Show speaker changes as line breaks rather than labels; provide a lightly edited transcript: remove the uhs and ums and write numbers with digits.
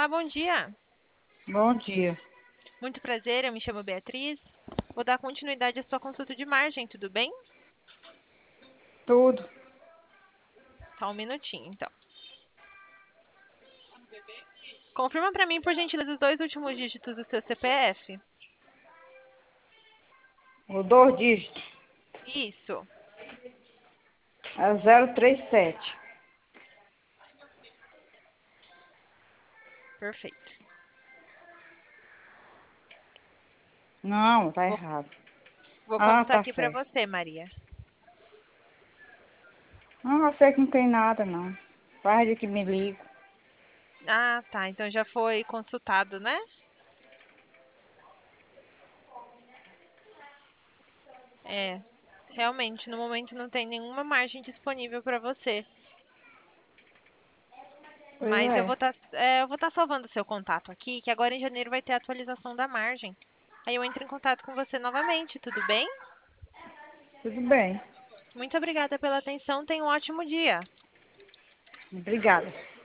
Olá, bom dia.
Bom dia.
Muito prazer, eu me chamo Beatriz. Vou dar continuidade à sua consulta de margem, tudo bem?
Tudo.
Só um minutinho, então. Confirma para mim, por gentileza, os dois últimos dígitos do seu CPF.
O dois dígitos
Isso,
é 037.
perfeito.
Não, tá
Vou,
errado.
vou
Ah,
consultar
tá
aqui para
certo.
você, Maria.
Não, eu sei que não tem nada, não. Faz de que me ligo.
Ah, tá. Então já foi consultado, né? É, realmente, no momento não tem nenhuma margem disponível para você.
Pois
Mas
é.
eu vou estar salvando o seu contato aqui, que agora em janeiro vai ter a atualização da margem. Aí eu entro em contato com você novamente, tudo bem?
Tudo bem.
Muito obrigada pela atenção. Tenha um ótimo dia.
Obrigada.